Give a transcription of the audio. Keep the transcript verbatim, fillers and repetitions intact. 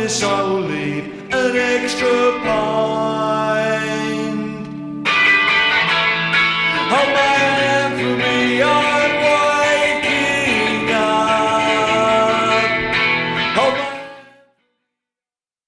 promise I will leave an extra pint. Oh, my